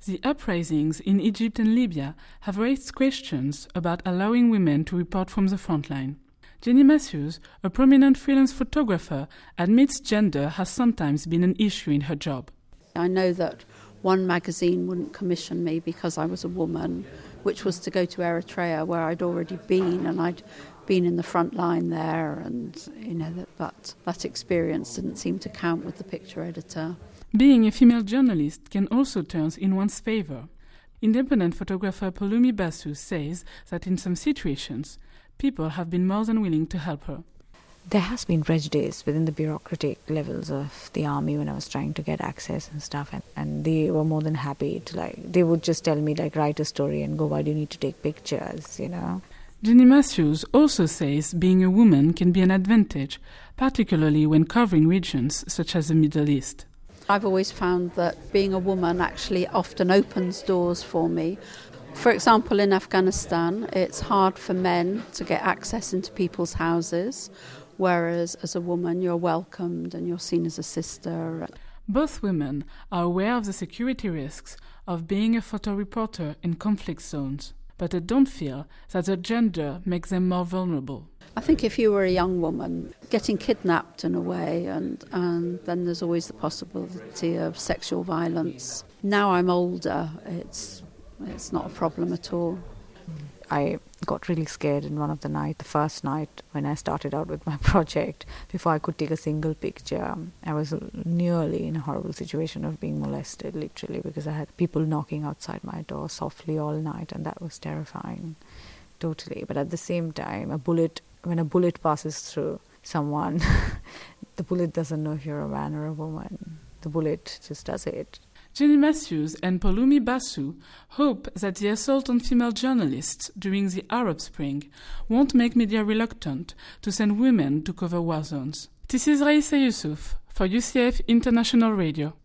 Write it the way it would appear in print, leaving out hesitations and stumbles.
The uprisings in Egypt and Libya have raised questions about allowing women to report from the front line. Jenny Matthews, a prominent freelance photographer, admits gender has sometimes been an issue in her job. I know that one magazine wouldn't commission me because I was a woman, which was to go to Eritrea, where I'd already been, and I'd been in the front line there, and but that experience didn't seem to count with the picture editor. Being a female journalist can also turn in one's favor. Independent photographer Polomi Basu says that in some situations, people have been more than willing to help her. There has been prejudice within the bureaucratic levels of the army when I was trying to get access and stuff, and they were more than happy to, they would just tell me, write a story and go, why do you need to take pictures, Jenny Matthews also says being a woman can be an advantage, particularly when covering regions such as the Middle East. I've always found that being a woman actually often opens doors for me. For example, in Afghanistan, it's hard for men to get access into people's houses, whereas as a woman you're welcomed and you're seen as a sister. Both women are aware of the security risks of being a photo reporter in conflict zones, but they don't feel that their gender makes them more vulnerable. I think if you were a young woman, getting kidnapped in a way, and then there's always the possibility of sexual violence. Now I'm older, it's not a problem at all. I got really scared in the first night when I started out with my project. Before I could take a single picture, I was nearly in a horrible situation of being molested, literally, because I had people knocking outside my door softly all night, and that was terrifying, totally. But at the same time, when a bullet passes through someone, the bullet doesn't know if you're a man or a woman. The bullet just does it. Jenny Matthews and Polomi Basu hope that the assault on female journalists during the Arab Spring won't make media reluctant to send women to cover war zones. This is Raissa Yusuf for UCF International Radio.